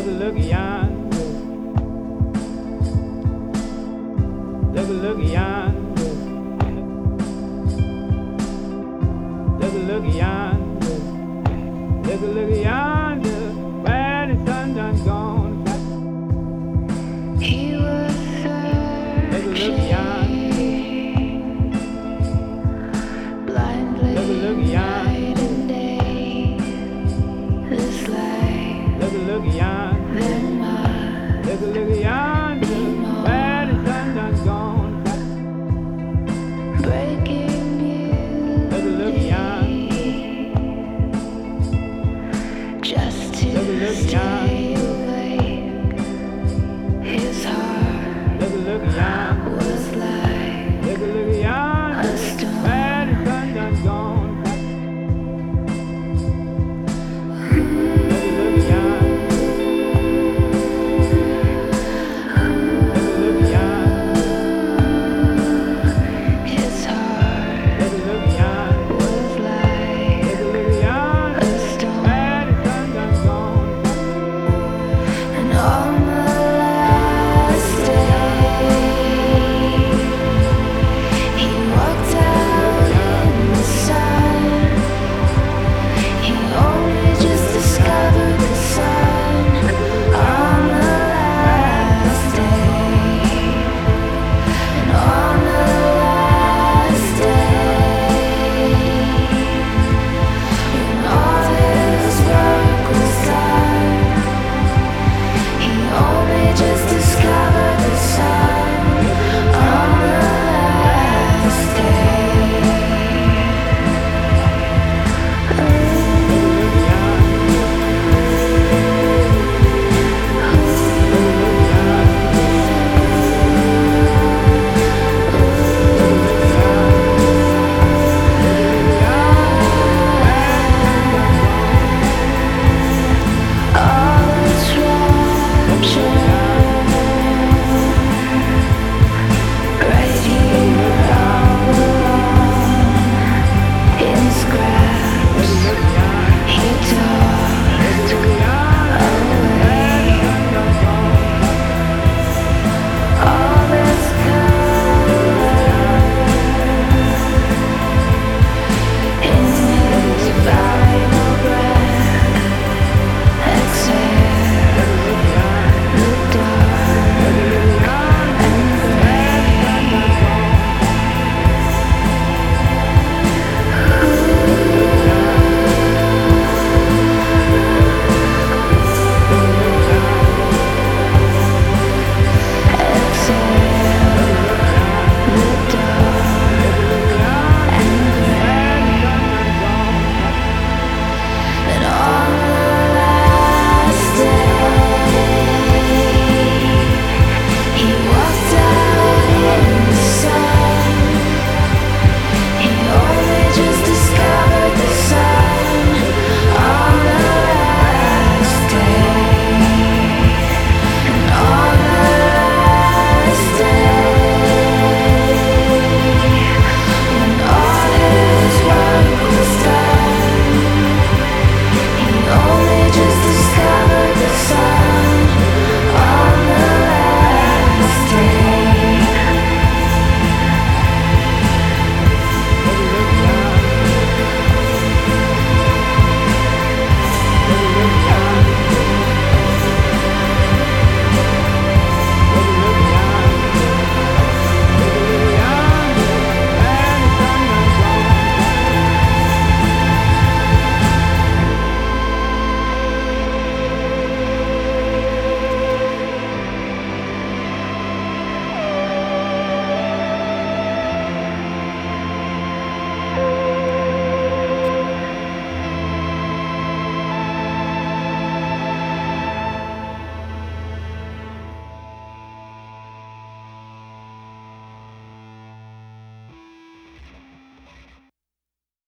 Look a look yonder. Look a look yonder. Look a look yonder. Look a look yonder. Where the sun done gone. He was Look a look yonder. blindly Look a look yonder. night and day. This life, Look a look yonder. then mine. Look a look yonder. Where the sun done gone. Breaking Look a look yonder. beauty, just to Look a look stay. yonder.